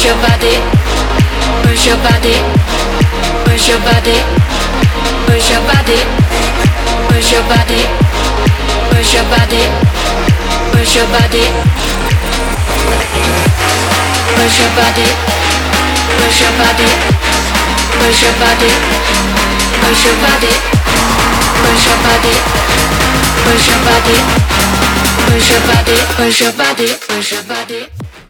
push your body, push your body, push your body, push your body, push your body, push your body, push your body, push your body, push your body, push your body, push your body, push your body, push your body, push your body, push your body, push your body.